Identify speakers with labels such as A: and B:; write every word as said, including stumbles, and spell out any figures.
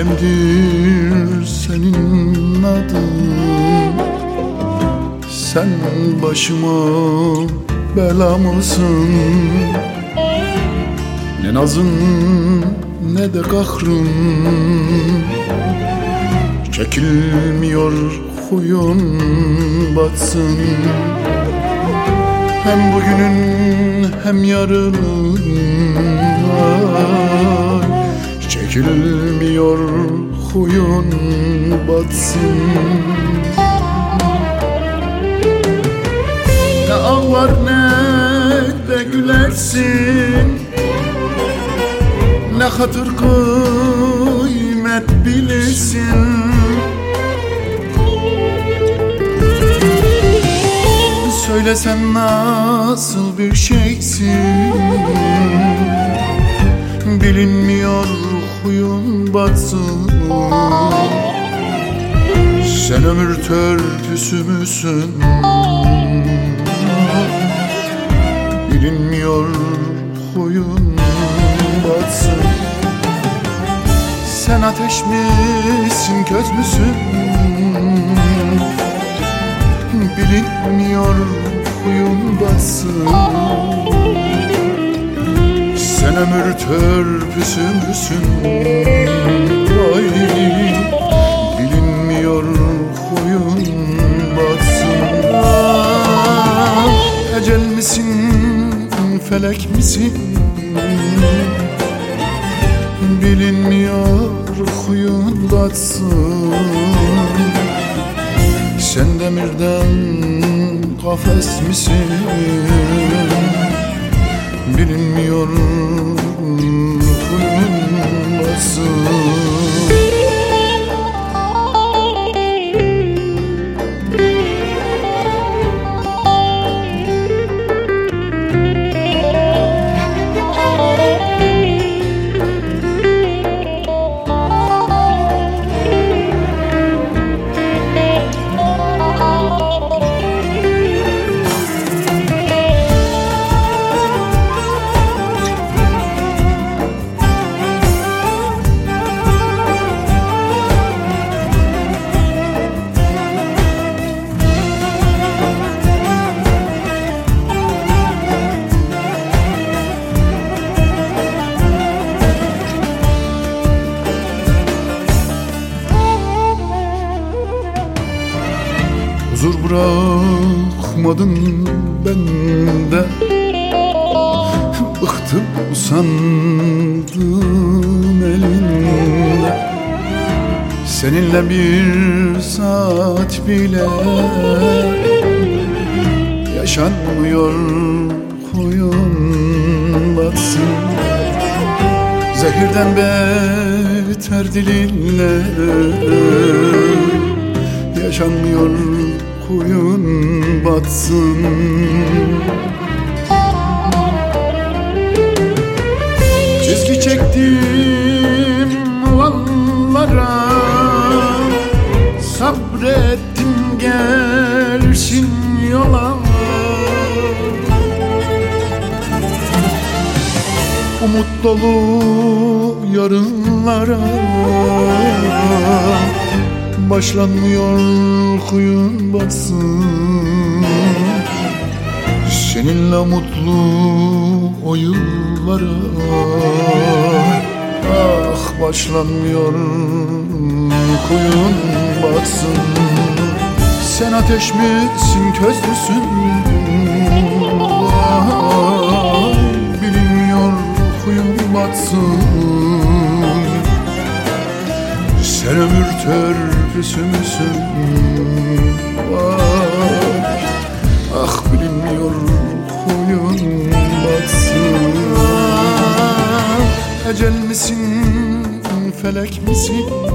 A: Çilemdir senin adın, sen başıma bela mısın? Ne nazın ne de kahrın, çekilmiyor huyun batsın. Hem bugünün hem yarının ay, çekilmiyor huyun batsın. Ne ağlar ne de gülersin, ne hatır kıymet bilirsin. Söylesen nasıl bir şeysin, bilinmiyor huyun batsın. Sen ömür törpüsü müsün? Bilinmiyor huyun batsın. Sen ateş misin, köz müsün? Bilinmiyor huyun batsın. Sen ömür törpüsü müsün? Ay, bilinmiyor huyun batsın. Ah, ecel misin, felek misin? Bilinmiyor huyun batsın. Sen demirden kafes misin? Bilinmiyor huyun batsın. Huzur bırakmadın bende, bıktım usandım elinde. Seninle bir saat bile yaşanmıyor huyun batsın. Zehirden beter dilinle yaşanmıyor huyun batsın. Çizgi çektim vallara, sabrettim gelsin yola. Umut dolu yarınlara başlanmıyor huyun batsın. Seninle mutlu o yıllara ah başlanmıyor huyun batsın. Sen ateş misin, köz müsün? Ah, bilinmiyor huyun batsın. Sen ömür törpüsü müsün? Ah, ah bilinmiyor huyun batsın. Ah, ecel misin, felek misin?